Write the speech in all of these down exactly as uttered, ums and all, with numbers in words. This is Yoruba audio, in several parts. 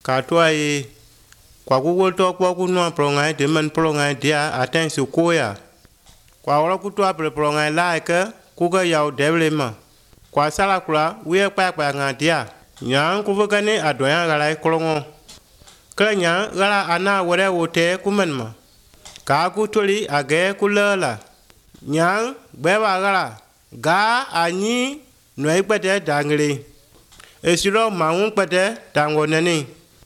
Cả tuổi qua Google to qua ku no pro ngai de man pro ngai dia aten su ko ya qua ora ku to pro pro ngai like ku ga yau devle ma qua sala kula we pa pa nga dia nyang ku ga ne adoya ga lai kolongo kala nya gala ana wore wote ku man ma ka ku toli age ku la nyang be ba gala ga ani noi pete dangri esiro maung pete dango nani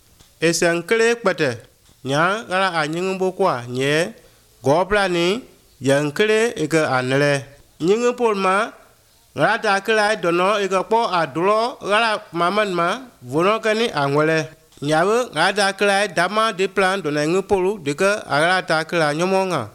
esankle pete nya gala anying bo kwa nye gobla ni yankle ega anle nying pol ma ngata kala dono ega po adro gala maman ma vono kani angwele nyawe ngata kala dama de plan dona ngpolu deka agala ta kala nyomonga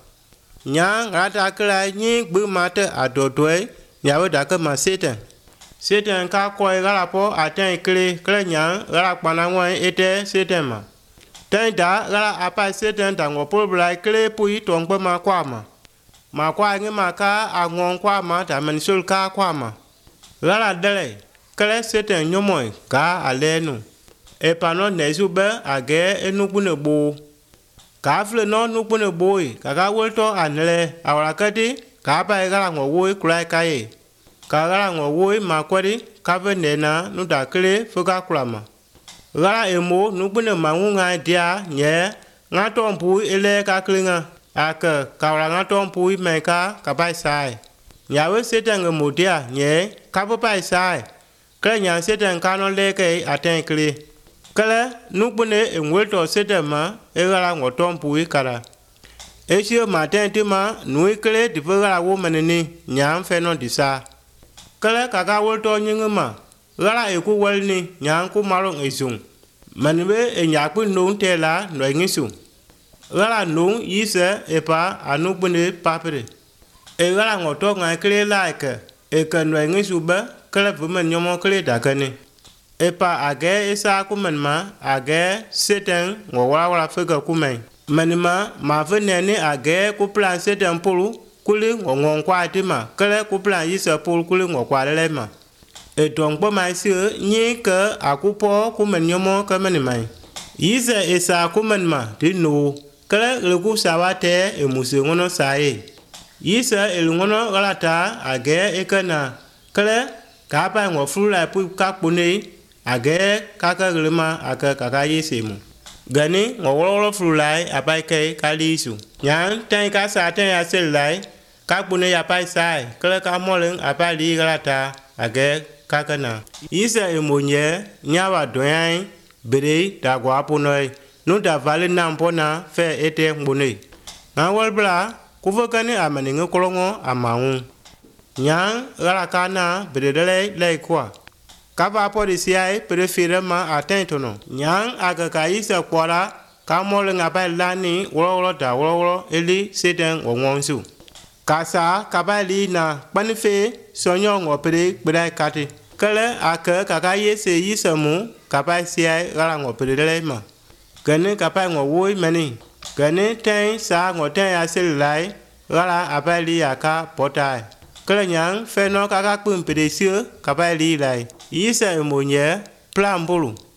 nya ngata kala nyi bu mate adodwe nyawe daka ma seten seten ka koy gala po aten kle kle nya gala pana ngwa ete seten ma ten da gala apa seten dango pol blai kle pui tongpa ma kwa ma ma kwa ngi ma ka angon kwa ma ta man sul ka kwa ma gala dele kle seten nyomoy ka alenu e pano nesu be age enukune bo ka fle no nukune boy ka ga wolto anle awala kati ka pa gala ngo wo kulai kai ka gala ngo wo ma kwari ka ve nena nu da kle fuka kulama gala emo nukune mangunga dia nye ngato mpu ele ka klinga aka ka wala ngato mpu me ka ka bai sai nyawe seten ngo dia nye ka bai sai ka nya seten ka no le ke aten kle kala nukune enwelto setema egala ngotompui kara esio matentima nui kele divegala wo maneni nyam feno disa kala kaka wolto nyingma gala eku walni nyam ku marong isung manbe enyaku nung tela no ngisu gala nung yise epa anukune papre egala ngoto ngai kele like eka no ngisu ba kala vumen nyomo kele dakane epa age isa kumenma age seten ngwa wala fega kumen manima ma venene age ku plan seten pulu kuli ngon kwa tima kale ku plan yisa pulu kuli ngwa lema e tongpo mai si nyi ke akupo kumen nyomo ka manima yisa isa kumenma dinu kale lugu sawate e musu ngono sai yisa elungono galata age ekana kale ka pa ngwa fula pu ka puni age kaka glema aka kaka yesemu gani ngowolo flulai apai kai kalisu nyang tan ka sa tan ya selai ka pune ya pai sai kala ka moleng apai li galata age kaka na isa emonye nyawa doyan bere da gwa punoi nu da vale na mpona fe ete mbune na walbla kuvokani amani ngokolongo amaun nyang galaka na bere dele lai kwa kaba polisiai prefere ma attentono nyang aga kaisa kwara kamol ngaba lani wolo da wolo eli seten wonwonsu kasa kabali na panife sonyo ngopere brai kati kale aka kaka yese yisamu kaba siai gara ngopere lema gane kapa ngowoi mani gane ten sa ngoten aselai gara abali aka potai kale nyang feno kaka kumpede sio kabali lai isa emonye plan bulu